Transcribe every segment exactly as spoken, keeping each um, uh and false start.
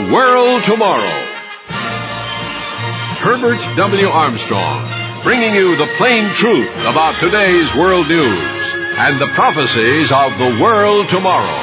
World Tomorrow. Herbert W. Armstrong, bringing you the plain truth about today's world news and the prophecies of the world tomorrow.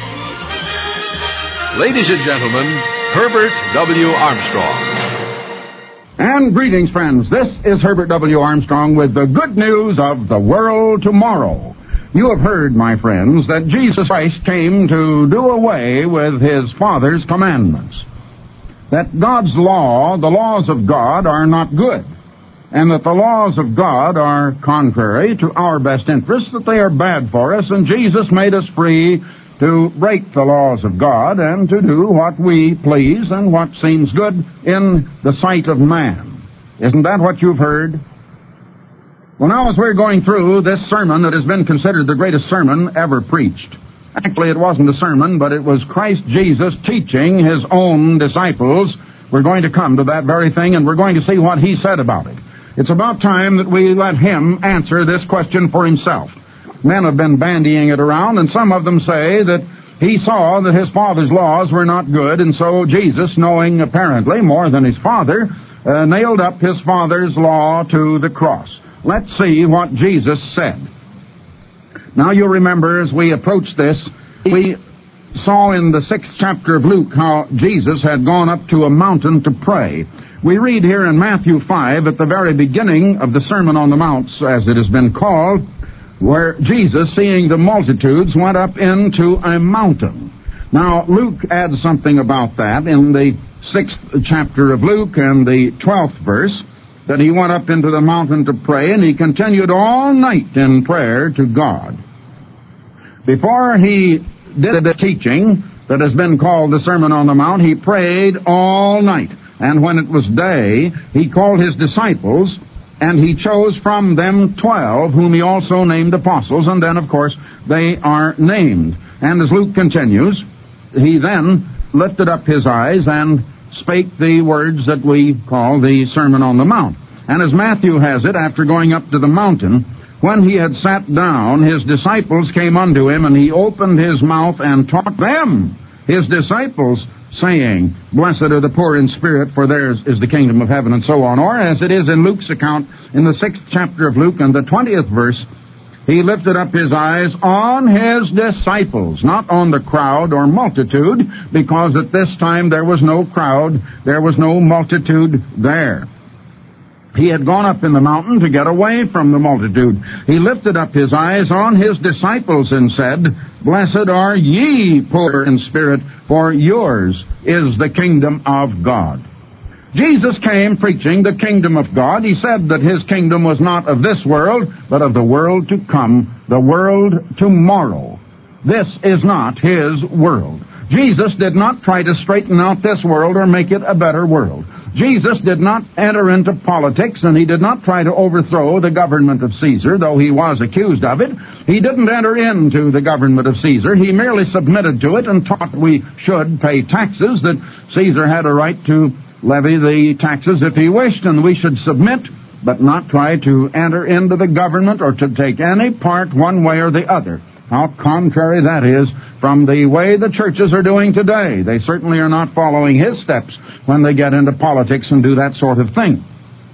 Ladies and gentlemen, Herbert W. Armstrong. And greetings, friends. This is Herbert W. Armstrong with the good news of the world tomorrow. You have heard, my friends, that Jesus Christ came to do away with his Father's commandments. That God's law, the laws of God, are not good, and that the laws of God are contrary to our best interests, that they are bad for us, and Jesus made us free to break the laws of God and to do what we please and what seems good in the sight of man. Isn't that what you've heard? Well, now as we're going through this sermon that has been considered the greatest sermon ever preached, actually, it wasn't a sermon, but it was Christ Jesus teaching his own disciples. We're going to come to that very thing, and we're going to see what he said about it. It's about time that we let him answer this question for himself. Men have been bandying it around, and some of them say that he saw that his Father's laws were not good, and so Jesus, knowing apparently more than his Father, uh, nailed up his Father's law to the cross. Let's see what Jesus said. Now, you'll remember as we approached this, we saw in the sixth chapter of Luke how Jesus had gone up to a mountain to pray. We read here in Matthew five, at the very beginning of the Sermon on the Mount, as it has been called, where Jesus, seeing the multitudes, went up into a mountain. Now, Luke adds something about that in the sixth chapter of Luke and the twelfth verse, that he went up into the mountain to pray, and he continued all night in prayer to God. Before he did the teaching that has been called the Sermon on the Mount, he prayed all night. And when it was day, he called his disciples, and he chose from them twelve, whom he also named apostles, and then, of course, they are named. And as Luke continues, he then lifted up his eyes and spake the words that we call the Sermon on the Mount. And as Matthew has it, after going up to the mountain, when he had sat down, his disciples came unto him, and he opened his mouth and taught them, his disciples, saying, Blessed are the poor in spirit, for theirs is the kingdom of heaven, and so on. Or, as it is in Luke's account, in the sixth chapter of Luke and the twentieth verse, he lifted up his eyes on his disciples, not on the crowd or multitude, because at this time there was no crowd, there was no multitude there. He had gone up in the mountain to get away from the multitude. He lifted up his eyes on his disciples and said, Blessed are ye poor in spirit, for yours is the kingdom of God. Jesus came preaching the kingdom of God. He said that his kingdom was not of this world, but of the world to come, the world tomorrow. This is not his world. Jesus did not try to straighten out this world or make it a better world. Jesus did not enter into politics, and he did not try to overthrow the government of Caesar, though he was accused of it. He didn't enter into the government of Caesar. He merely submitted to it and taught we should pay taxes, that Caesar had a right to levy the taxes if he wished, and we should submit, but not try to enter into the government or to take any part one way or the other. How contrary that is from the way the churches are doing today. They certainly are not following his steps when they get into politics and do that sort of thing.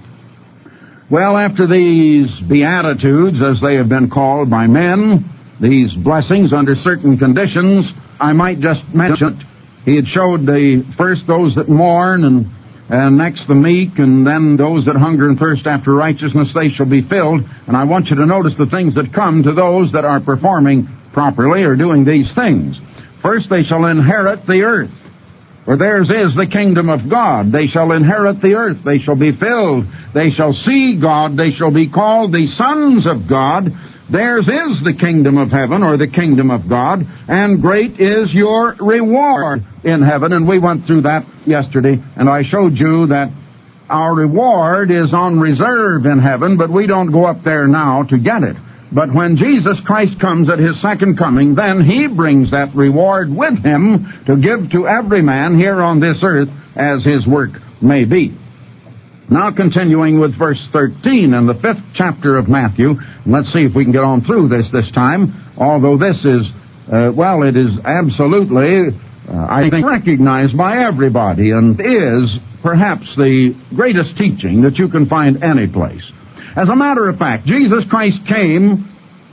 Well, after these Beatitudes, as they have been called by men, these blessings under certain conditions, I might just mention it. He had showed the first those that mourn, and, and next the meek, and then those that hunger and thirst after righteousness, they shall be filled. And I want you to notice the things that come to those that are performing properly or doing these things. First, they shall inherit the earth, for theirs is the kingdom of God. They shall inherit the earth. They shall be filled. They shall see God. They shall be called the sons of God. Theirs is the kingdom of heaven, or the kingdom of God, and great is your reward in heaven. And we went through that yesterday, and I showed you that our reward is on reserve in heaven, but we don't go up there now to get it. But when Jesus Christ comes at his second coming, then he brings that reward with him to give to every man here on this earth as his work may be. Now continuing with verse thirteen in the fifth chapter of Matthew, let's see if we can get on through this this time, although this is, uh, well, it is absolutely uh, I think, recognized by everybody and is perhaps the greatest teaching that you can find any place. As a matter of fact, Jesus Christ came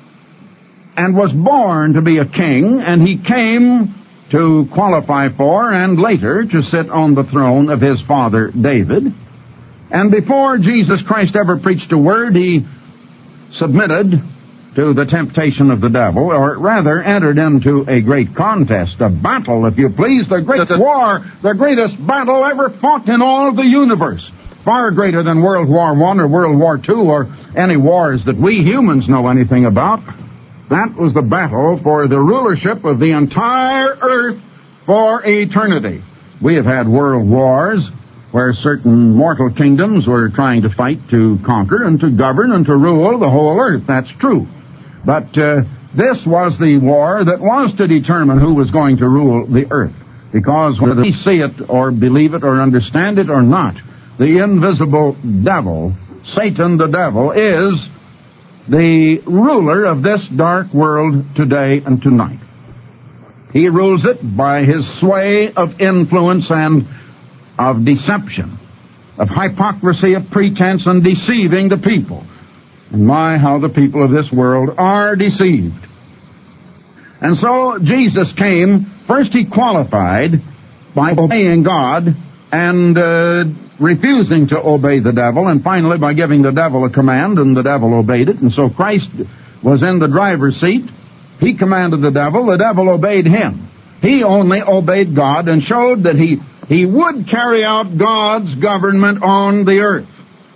and was born to be a king, and he came to qualify for and later to sit on the throne of his father David. And before Jesus Christ ever preached a word, he submitted to the temptation of the devil, or rather entered into a great contest, a battle, if you please, the greatest war, the greatest battle ever fought in all of the universe. Far greater than World War One or World War Two or any wars that we humans know anything about. That was the battle for the rulership of the entire earth for eternity. We have had world wars where certain mortal kingdoms were trying to fight to conquer and to govern and to rule the whole earth. That's true. But uh, this was the war that was to determine who was going to rule the earth. Because whether we see it or believe it or understand it or not, the invisible devil, Satan the devil, is the ruler of this dark world today and tonight. He rules it by his sway of influence and of deception, of hypocrisy, of pretense, and deceiving the people. And my, how the people of this world are deceived. And so Jesus came, first he qualified by obeying God and uh, refusing to obey the devil, and finally by giving the devil a command, and the devil obeyed it. And so Christ was in the driver's seat. He commanded the devil, the devil obeyed him. He only obeyed God and showed that he, he would carry out God's government on the earth.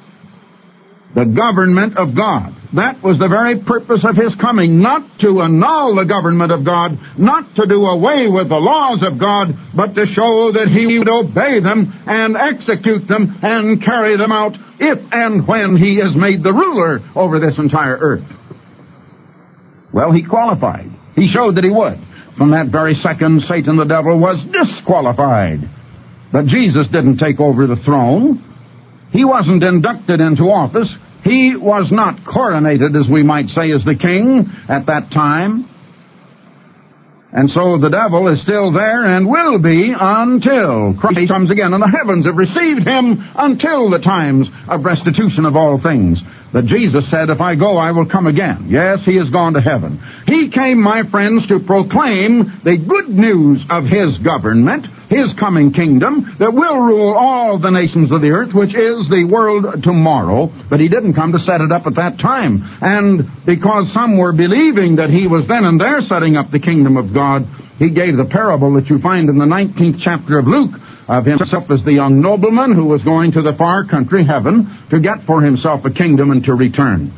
The government of God. That was the very purpose of his coming, not to annul the government of God, not to do away with the laws of God, but to show that he would obey them and execute them and carry them out if and when he is made the ruler over this entire earth. Well, he qualified. He showed that he would. From that very second, Satan the devil was disqualified. But Jesus didn't take over the throne. He wasn't inducted into office. He was not coronated, as we might say, as the king at that time. And so the devil is still there and will be until Christ comes again. And the heavens have received him until the times of restitution of all things. But Jesus said, if I go, I will come again. Yes, he has gone to heaven. He came, my friends, to proclaim the good news of his government, his coming kingdom, that will rule all the nations of the earth, which is the world tomorrow. But he didn't come to set it up at that time. And because some were believing that he was then and there setting up the kingdom of God, he gave the parable that you find in the nineteenth chapter of Luke, of himself as the young nobleman who was going to the far country, heaven, to get for himself a kingdom and to return.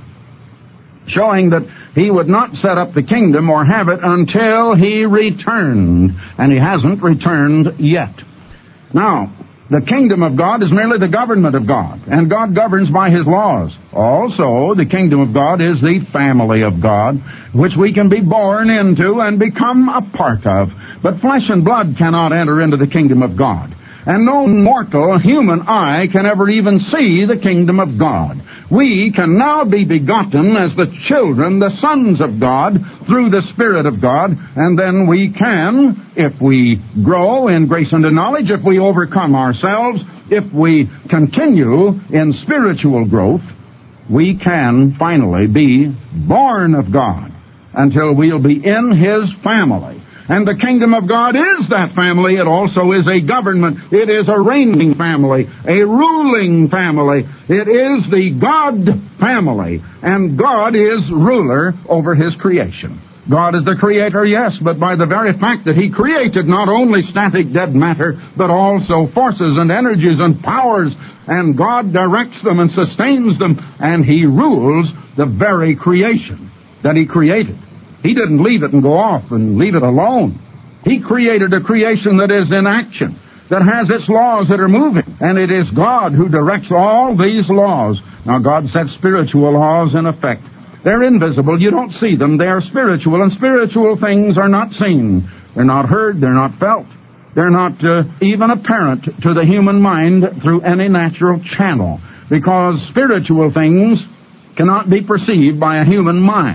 Showing that he would not set up the kingdom or have it until he returned. And he hasn't returned yet. Now, the kingdom of God is merely the government of God. And God governs by his laws. Also, the kingdom of God is the family of God, which we can be born into and become a part of. But flesh and blood cannot enter into the kingdom of God. And no mortal human eye can ever even see the kingdom of God. We can now be begotten as the children, the sons of God, through the Spirit of God, and then we can, if we grow in grace and in knowledge, if we overcome ourselves, if we continue in spiritual growth, we can finally be born of God until we'll be in his family. And the kingdom of God is that family. It also is a government. It is a reigning family, a ruling family. It is the God family. And God is ruler over his creation. God is the creator, yes, but by the very fact that he created not only static dead matter, but also forces and energies and powers, and God directs them and sustains them, and he rules the very creation that he created. He didn't leave it and go off and leave it alone. He created a creation that is in action, that has its laws that are moving. And it is God who directs all these laws. Now, God sets spiritual laws in effect. They're invisible. You don't see them. They are spiritual, and spiritual things are not seen. They're not heard. They're not felt. They're not uh, even apparent to the human mind through any natural channel, because spiritual things cannot be perceived by a human mind.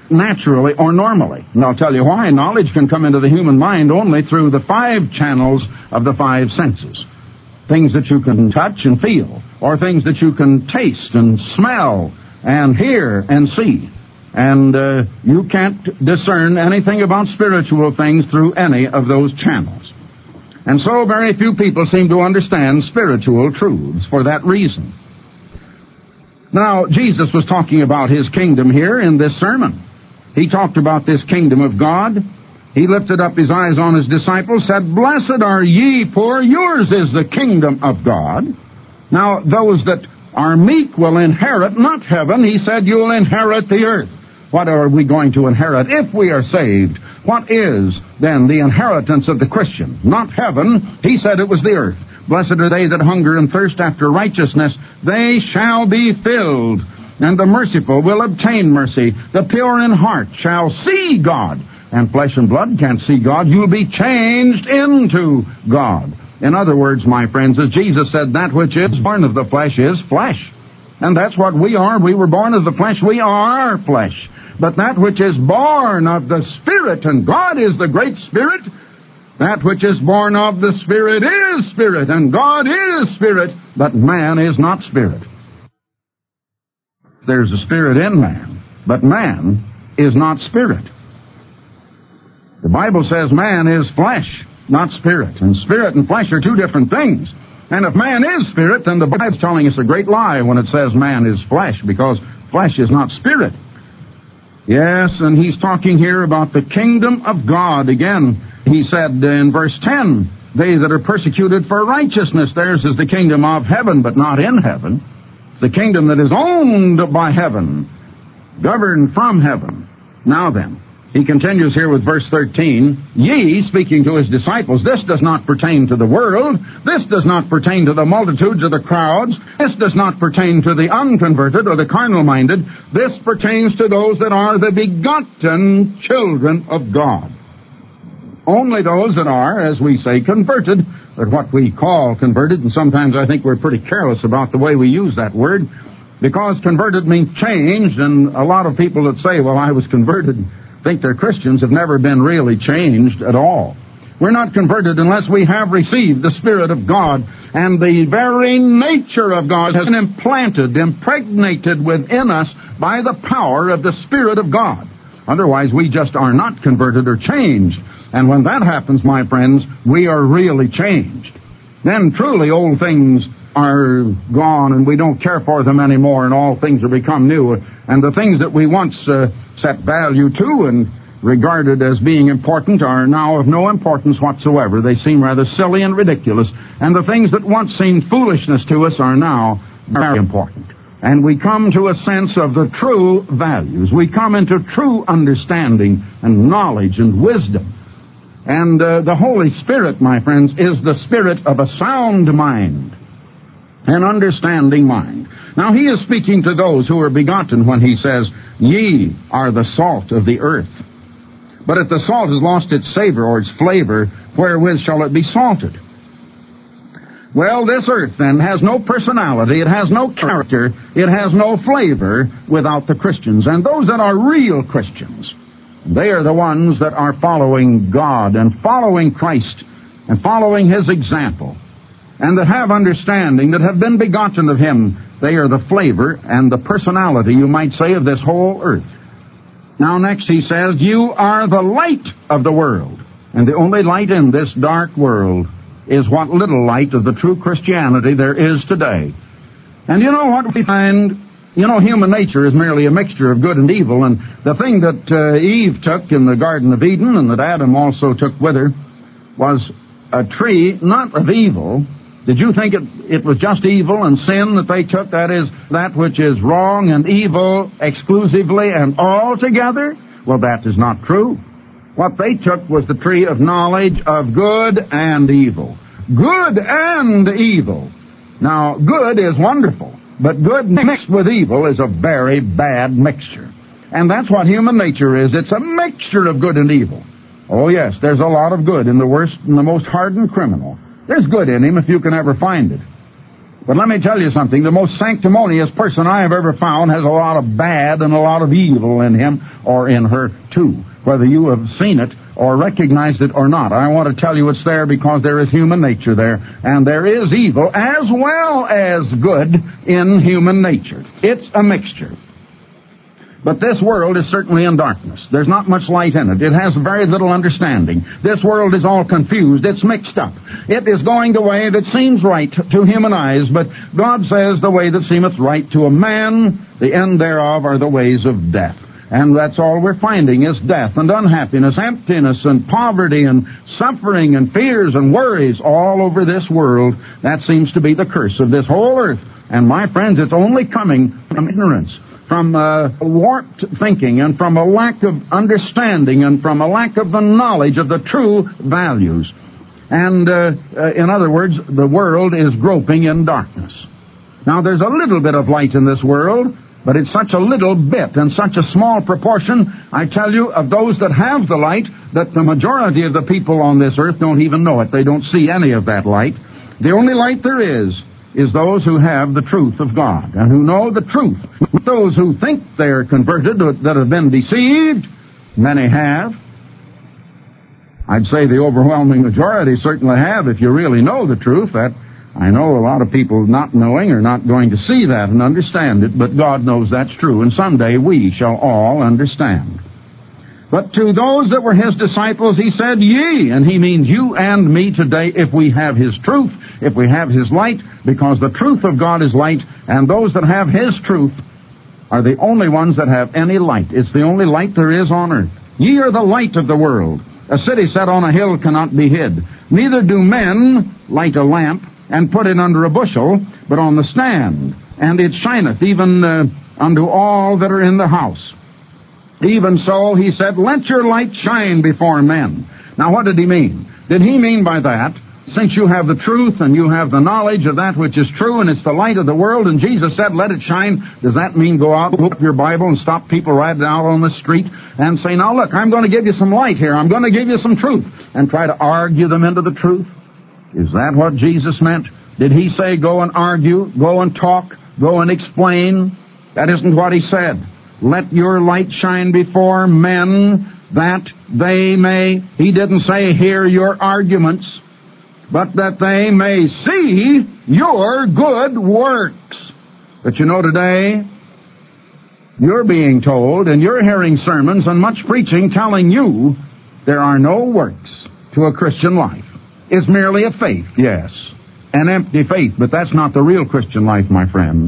naturally or normally. And I'll tell you why. Knowledge can come into the human mind only through the five channels of the five senses. Things that you can touch and feel, or things that you can taste and smell and hear and see. And uh, you can't discern anything about spiritual things through any of those channels. And so very few people seem to understand spiritual truths for that reason. Now, Jesus was talking about his kingdom here in this sermon. He talked about this kingdom of God. He lifted up his eyes on his disciples, said, "Blessed are ye poor, yours is the kingdom of God." Now, those that are meek will inherit not heaven. He said, you'll inherit the earth. What are we going to inherit if we are saved? What is, then, the inheritance of the Christian? Not heaven. He said it was the earth. Blessed are they that hunger and thirst after righteousness. They shall be filled. And the merciful will obtain mercy. The pure in heart shall see God. And flesh and blood can't see God. You'll be changed into God. In other words, my friends, as Jesus said, that which is born of the flesh is flesh. And that's what we are. We were born of the flesh. We are flesh. But that which is born of the Spirit, and God is the great Spirit, that which is born of the Spirit is Spirit, and God is Spirit, but man is not Spirit. There's a Spirit in man, but man is not Spirit. The Bible says man is flesh, not spirit. And spirit and flesh are two different things. And if man is spirit, then the Bible's telling us a great lie when it says man is flesh, because flesh is not spirit. Yes, and he's talking here about the kingdom of God. Again, he said in verse ten, they that are persecuted for righteousness, theirs is the kingdom of heaven, but not in heaven. It's the kingdom that is owned by heaven, governed from heaven. Now then, he continues here with verse thirteen, ye, speaking to his disciples, this does not pertain to the world, this does not pertain to the multitudes of the crowds, this does not pertain to the unconverted or the carnal-minded, this pertains to those that are the begotten children of God. Only those that are, as we say, converted, or what we call converted, and sometimes I think we're pretty careless about the way we use that word, because converted means changed, and a lot of people that say, well, I was converted, think they're Christians, have never been really changed at all. We're not converted unless we have received the Spirit of God, and the very nature of God has been implanted, impregnated within us by the power of the Spirit of God. Otherwise, we just are not converted or changed. And when that happens, my friends, we are really changed. Then truly old things are gone, and we don't care for them anymore, and all things have become new. And the things that we once uh, set value to and regarded as being important are now of no importance whatsoever. They seem rather silly and ridiculous. And the things that once seemed foolishness to us are now very important. And we come to a sense of the true values. We come into true understanding and knowledge and wisdom. And uh, the Holy Spirit, my friends, is the spirit of a sound mind, an understanding mind. Now, he is speaking to those who are begotten when he says, ye are the salt of the earth. But if the salt has lost its savor or its flavor, wherewith shall it be salted? Well, this earth, then, has no personality, it has no character, it has no flavor without the Christians. And those that are real Christians, they are the ones that are following God and following Christ and following his example, and that have understanding, that have been begotten of him. They are the flavor and the personality, you might say, of this whole earth. Now next he says, you are the light of the world. And the only light in this dark world is what little light of the true Christianity there is today. And you know what we find? You know, human nature is merely a mixture of good and evil. And the thing that uh, Eve took in the Garden of Eden, and that Adam also took with her, was a tree not of evil. Did you think it, it was just evil and sin that they took? That is, that which is wrong and evil exclusively and altogether? Well, that is not true. What they took was the tree of knowledge of good and evil. Good and evil. Now, good is wonderful, but good mixed with evil is a very bad mixture. And that's what human nature is. It's a mixture of good and evil. Oh, yes, there's a lot of good in the worst and the most hardened criminal. There's good in him if you can ever find it. But let me tell you something. The most sanctimonious person I have ever found has a lot of bad and a lot of evil in him or in her, too, whether you have seen it or recognized it or not. I want to tell you it's there because there is human nature there, and there is evil as well as good in human nature. It's a mixture. But this world is certainly in darkness. There's not much light in it. It has very little understanding. This world is all confused. It's mixed up. It is going the way that seems right to human eyes, but God says the way that seemeth right to a man, the end thereof are the ways of death. And that's all we're finding is death and unhappiness, emptiness and poverty and suffering and fears and worries all over this world. That seems to be the curse of this whole earth. And my friends, it's only coming from ignorance, from uh, warped thinking, and from a lack of understanding, and from a lack of the knowledge of the true values. And, uh, uh, in other words, the world is groping in darkness. Now, there's a little bit of light in this world, but it's such a little bit and such a small proportion, I tell you, of those that have the light, that the majority of the people on this earth don't even know it. They don't see any of that light. The only light there is is those who have the truth of God and who know the truth. Those who think they're converted, that have been deceived, many have. I'd say the overwhelming majority certainly have, if you really know the truth. That I know a lot of people not knowing are not going to see that and understand it, but God knows that's true, and someday we shall all understand. But to those that were his disciples, he said, ye, and he means you and me today, if we have his truth, if we have his light, because the truth of God is light, and those that have his truth are the only ones that have any light. It's the only light there is on earth. Ye are the light of the world. A city set on a hill cannot be hid. Neither do men light a lamp and put it under a bushel, but on the stand, and it shineth even uh, unto all that are in the house. Even so, he said, let your light shine before men. Now, what did he mean? Did he mean by that, since you have the truth and you have the knowledge of that which is true, and it's the light of the world, and Jesus said, let it shine, does that mean go out, open up your Bible, and stop people right out on the street and say, now look, I'm going to give you some light here, I'm going to give you some truth, and try to argue them into the truth? Is that what Jesus meant? Did he say go and argue, go and talk, go and explain? That isn't what he said. Let your light shine before men, that they may, he didn't say hear your arguments, but that they may see your good works. But you know, today, you're being told, and you're hearing sermons and much preaching telling you there are no works to a Christian life. It's merely a faith, yes, an empty faith, but that's not the real Christian life, my friends.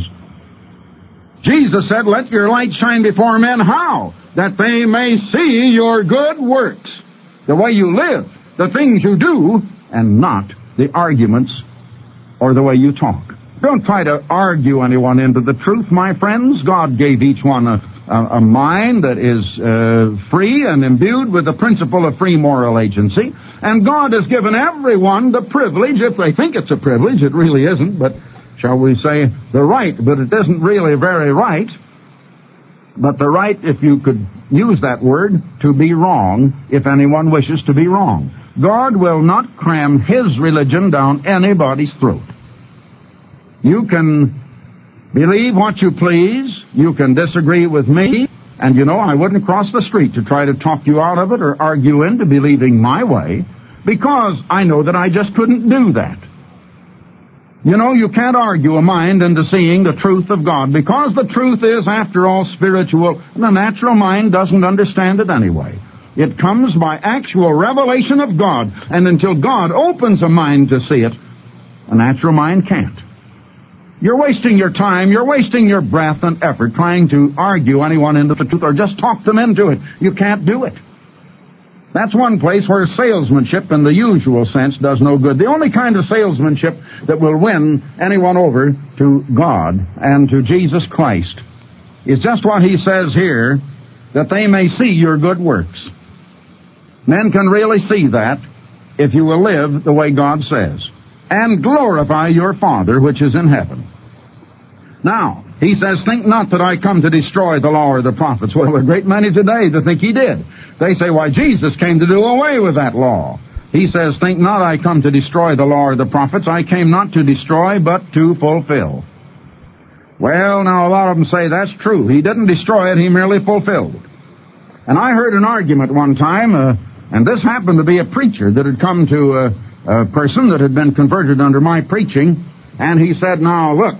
Jesus said, let your light shine before men. How? That they may see your good works, the way you live, the things you do, and not the arguments or the way you talk. Don't try to argue anyone into the truth, my friends. God gave each one a, a, a mind that is uh, free and imbued with the principle of free moral agency. And God has given everyone the privilege, if they think it's a privilege, it really isn't, but shall we say the right, but it isn't really very right, but the right, if you could use that word, to be wrong, if anyone wishes to be wrong. God will not cram his religion down anybody's throat. You can believe what you please, you can disagree with me, and you know, I wouldn't cross the street to try to talk you out of it or argue into believing my way, because I know that I just couldn't do that. You know, you can't argue a mind into seeing the truth of God, because the truth is, after all, spiritual. The natural mind doesn't understand it anyway. It comes by actual revelation of God, and until God opens a mind to see it, a natural mind can't. You're wasting your time, you're wasting your breath and effort trying to argue anyone into the truth or just talk them into it. You can't do it. That's one place where salesmanship in the usual sense does no good. The only kind of salesmanship that will win anyone over to God and to Jesus Christ is just what he says here, that they may see your good works. Men can really see that if you will live the way God says, and glorify your Father which is in heaven. Now, he says, think not that I come to destroy the law or the prophets. Well, a great many today that think he did. They say, why, Jesus came to do away with that law. He says, think not I come to destroy the law or the prophets. I came not to destroy, but to fulfill. Well, now a lot of them say that's true. He didn't destroy it, he merely fulfilled. And I heard an argument one time, uh, and this happened to be a preacher that had come to a, a person that had been converted under my preaching, and he said, now look,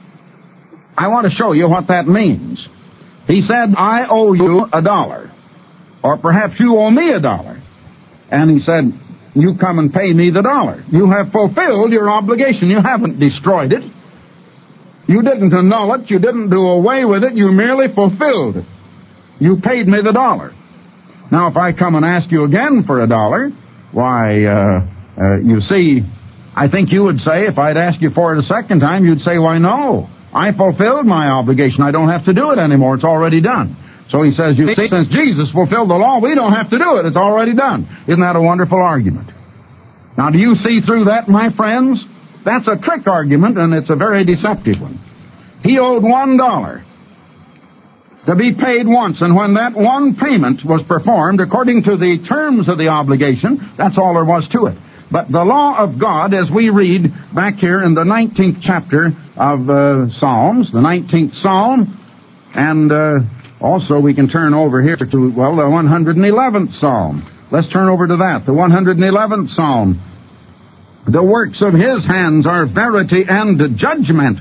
I want to show you what that means. He said, I owe you a dollar, or perhaps you owe me a dollar. And he said, you come and pay me the dollar. You have fulfilled your obligation. You haven't destroyed it. You didn't annul it. You didn't do away with it. You merely fulfilled it. You paid me the dollar. Now, if I come and ask you again for a dollar, why, uh, uh, you see, I think you would say, if I'd ask you for it a second time, you'd say, why, no, I fulfilled my obligation. I don't have to do it anymore. It's already done. So he says, you see, since Jesus fulfilled the law, we don't have to do it. It's already done. Isn't that a wonderful argument? Now, do you see through that, my friends? That's a trick argument, and it's a very deceptive one. He owed one dollar to be paid once, and when that one payment was performed according to the terms of the obligation, that's all there was to it. But the law of God, as we read back here in the nineteenth chapter of uh, Psalms, the nineteenth Psalm, and uh, also we can turn over here to, well, the one hundred eleventh Psalm. Let's turn over to that, the one hundred eleventh Psalm. The works of his hands are verity and judgment.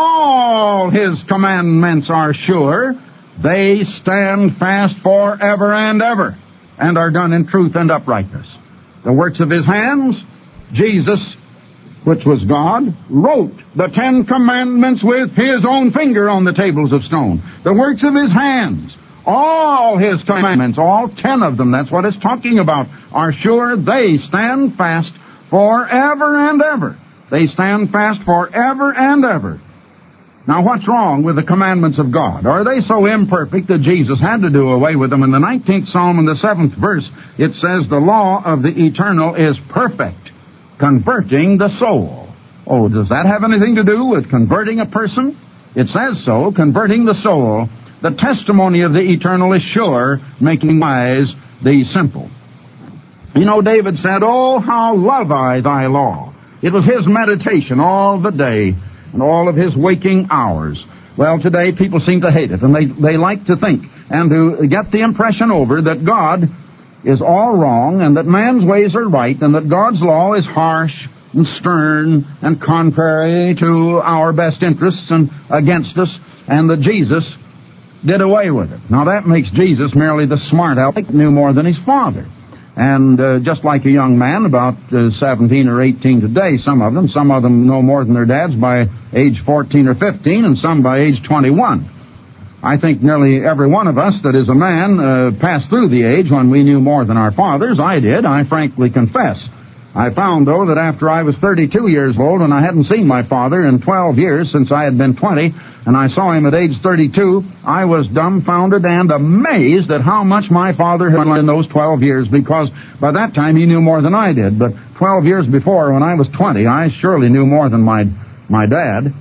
All his commandments are sure. They stand fast forever and ever, and are done in truth and uprightness. The works of his hands, Jesus, which was God, wrote the Ten Commandments with his own finger on the tables of stone. The works of his hands, all his commandments, all ten of them, that's what it's talking about, are sure. They stand fast forever and ever. They stand fast forever and ever. Now, what's wrong with the commandments of God? Are they so imperfect that Jesus had to do away with them? In the nineteenth Psalm, in the seventh verse, it says, the law of the eternal is perfect, converting the soul. Oh, does that have anything to do with converting a person? It says so, converting the soul. The testimony of the eternal is sure, making wise the simple. You know, David said, oh, how love I thy law. It was his meditation all the day, and all of his waking hours. Well, today people seem to hate it, and they, they like to think and to get the impression over that God is all wrong, and that man's ways are right, and that God's law is harsh and stern and contrary to our best interests and against us, and that Jesus did away with it. Now, that makes Jesus merely the smart aleck, knew more than his father. And uh, just like a young man, about uh, seventeen or eighteen today, some of them, some of them know more than their dads by age fourteen or fifteen, and some by age twenty-one. I think nearly every one of us that is a man uh, passed through the age when we knew more than our fathers. I did, I frankly confess. I found, though, that after I was thirty-two years old, and I hadn't seen my father in twelve years since I had been twenty, and I saw him at age thirty-two, I was dumbfounded and amazed at how much my father had learned in those twelve years, because by that time he knew more than I did. But twelve years before, when I was twenty, I surely knew more than my, my dad.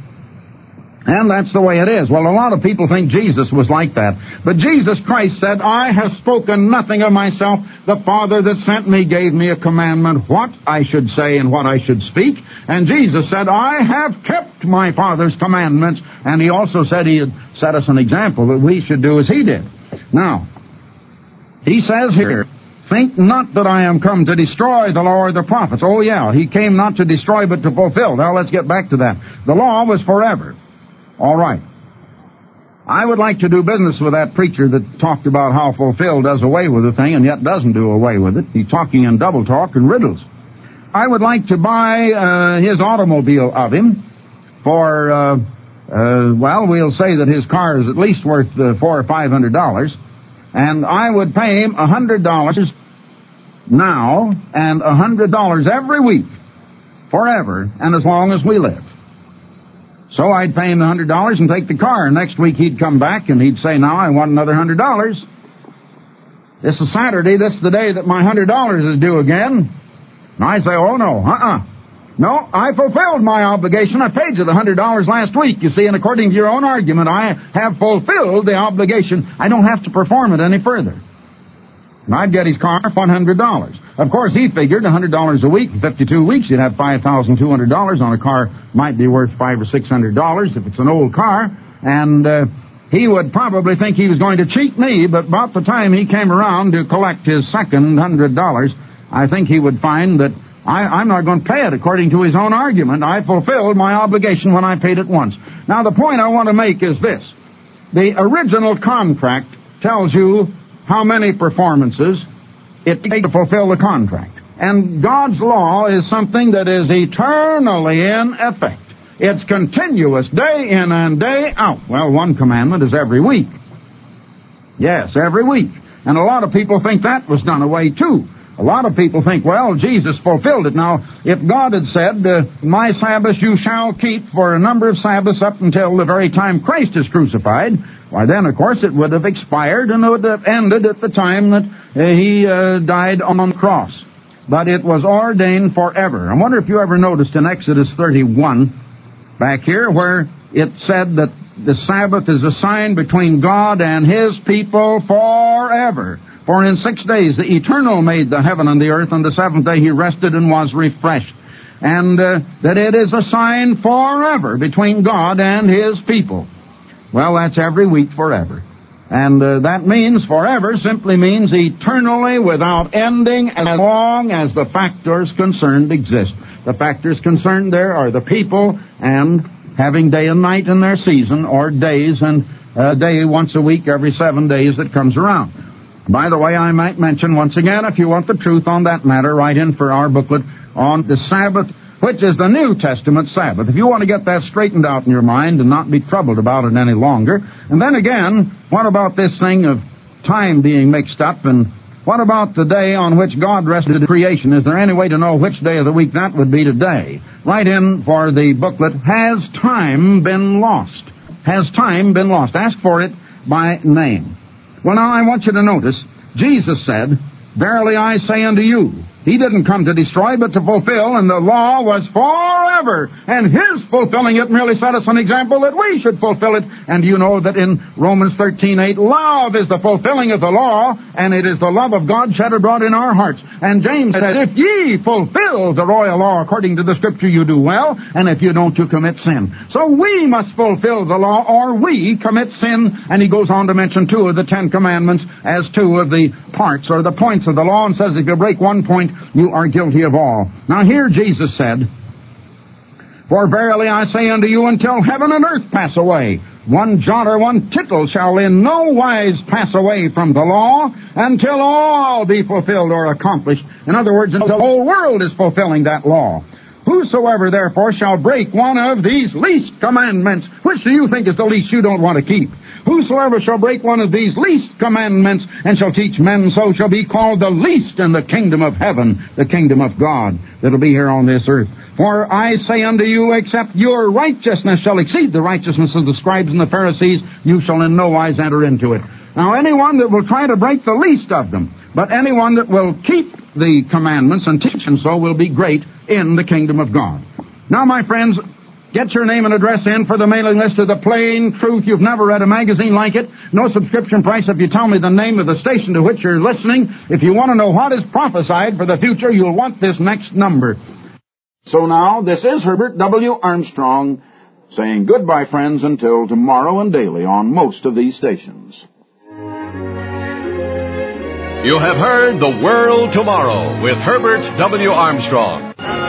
And that's the way it is. Well, a lot of people think Jesus was like that. But Jesus Christ said, I have spoken nothing of myself. The Father that sent me gave me a commandment what I should say and what I should speak. And Jesus said, I have kept my Father's commandments. And he also said he had set us an example that we should do as he did. Now, he says here, think not that I am come to destroy the law or the prophets. Oh, yeah, he came not to destroy but to fulfill. Now, let's get back to that. The law was forever. All right. I would like to do business with that preacher that talked about how fulfilled does away with a thing and yet doesn't do away with it. He's talking in double talk and riddles. I would like to buy uh, his automobile of him for, uh, uh, well, we'll say that his car is at least worth uh, four or five hundred dollars, and I would pay him a hundred dollars now and a hundred dollars every week, forever, and as long as we live. So I'd pay him the one hundred dollars and take the car. And next week he'd come back and he'd say, now I want another one hundred dollars. This is Saturday. This is the day that my one hundred dollars is due again. And I'd say, oh, no, uh-uh. No, I fulfilled my obligation. I paid you the one hundred dollars last week, you see, and according to your own argument, I have fulfilled the obligation. I don't have to perform it any further. And I'd get his car for one hundred dollars. Of course, he figured one hundred dollars a week, in fifty-two weeks, you'd have five thousand two hundred dollars on a car might be worth five hundred or six hundred dollars if it's an old car. And uh, he would probably think he was going to cheat me, but about the time he came around to collect his second one hundred dollars, I think he would find that I, I'm not going to pay it according to his own argument. I fulfilled my obligation when I paid it once. Now, the point I want to make is this. The original contract tells you how many performances it takes to fulfill the contract. And God's law is something that is eternally in effect. It's continuous, day in and day out. Well, one commandment is every week. Yes, every week. And a lot of people think that was done away too. A lot of people think, well, Jesus fulfilled it. Now, if God had said, uh, my Sabbath you shall keep for a number of Sabbaths up until the very time Christ is crucified, why then, of course, it would have expired and it would have ended at the time that uh, he uh, died on the cross. But it was ordained forever. I wonder if you ever noticed in Exodus thirty-one, back here, where it said that the Sabbath is a sign between God and His people forever. For in six days the Eternal made the heaven and the earth, and the seventh day He rested and was refreshed. And uh, that it is a sign forever between God and His people. Well, that's every week forever. And uh, that means forever simply means eternally without ending as long as the factors concerned exist. The factors concerned there are the people and having day and night in their season, or days and a day once a week every seven days that comes around. By the way, I might mention once again, if you want the truth on that matter, write in for our booklet on the Sabbath, which is the New Testament Sabbath. If you want to get that straightened out in your mind and not be troubled about it any longer. And then again, what about this thing of time being mixed up, and what about the day on which God rested in creation? Is there any way to know which day of the week that would be today? Write in for the booklet, Has Time Been Lost? Has Time Been Lost? Ask for it by name. Well, now I want you to notice, Jesus said, Verily I say unto you, He didn't come to destroy, but to fulfill, and the law was forever. And His fulfilling it merely set us an example that we should fulfill it. And you know that in Romans thirteen eight, love is the fulfilling of the law, and it is the love of God shed abroad in our hearts. And James said, if ye fulfill the royal law according to the Scripture, you do well, and if you don't, you commit sin. So we must fulfill the law, or we commit sin. And he goes on to mention two of the Ten Commandments as two of the parts, or the points of the law, and says if you break one point, you are guilty of all. Now here Jesus said, For verily I say unto you, until heaven and earth pass away, one jot or one tittle shall in no wise pass away from the law, until all be fulfilled or accomplished. In other words, until the whole world is fulfilling that law. Whosoever therefore shall break one of these least commandments, which do you think is the least you don't want to keep? Whosoever shall break one of these least commandments and shall teach men so shall be called the least in the kingdom of heaven, the kingdom of God that'll be here on this earth. For I say unto you, except your righteousness shall exceed the righteousness of the scribes and the Pharisees, you shall in no wise enter into it. Now anyone that will try to break the least of them, but anyone that will keep the commandments and teach them so will be great in the kingdom of God. Now, my friends, get your name and address in for the mailing list of the Plain Truth. You've never read a magazine like it. No subscription price if you tell me the name of the station to which you're listening. If you want to know what is prophesied for the future, you'll want this next number. So now, this is Herbert W. Armstrong saying goodbye, friends, until tomorrow and daily on most of these stations. You have heard The World Tomorrow with Herbert W. Armstrong.